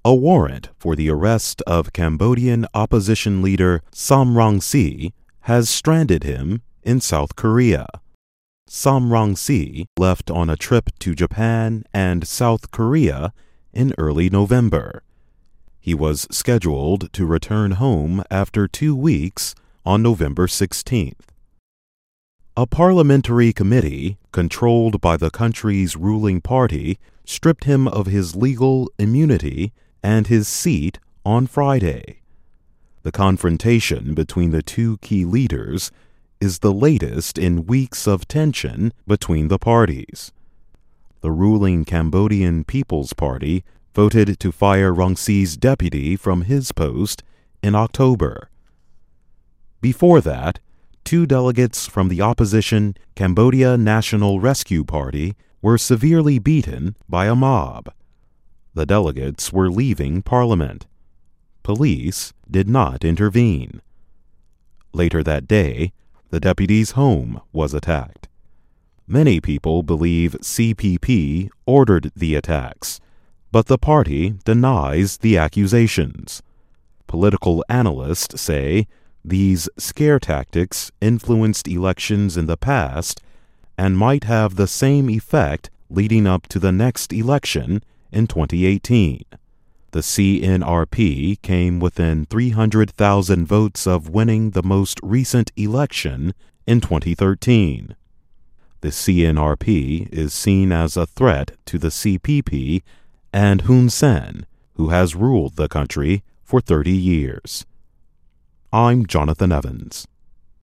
A warrant for the arrest of Cambodian opposition leader Sam Rainsy has stranded him in South Korea. Sam Rainsy left on a trip to Japan and South Korea in early November. He was scheduled to return home after 2 weeks on November 16th. A parliamentary committee controlled by the country's ruling party stripped him of his legal immunity and his seat on Friday. The confrontation between the two key leaders is the latest in weeks of tension between the parties. The ruling Cambodian People's Party voted to fire Rainsy's deputy from his post in October. Before that, 2 delegates from the opposition Cambodia National Rescue Party were severely beaten by a mob. The delegates were leaving Parliament. Police did not intervene. Later that day, the deputy's home was attacked. Many people believe CPP ordered the attacks, but the party denies the accusations. Political analysts say these scare tactics influenced elections in the past and might have the same effect leading up to the next election in 2018. The CNRP came within 300,000 votes of winning the most recent election in 2013. The CNRP is seen as a threat to the CPP and Hun Sen, who has ruled the country for 30 years. I'm Jonathan Evans.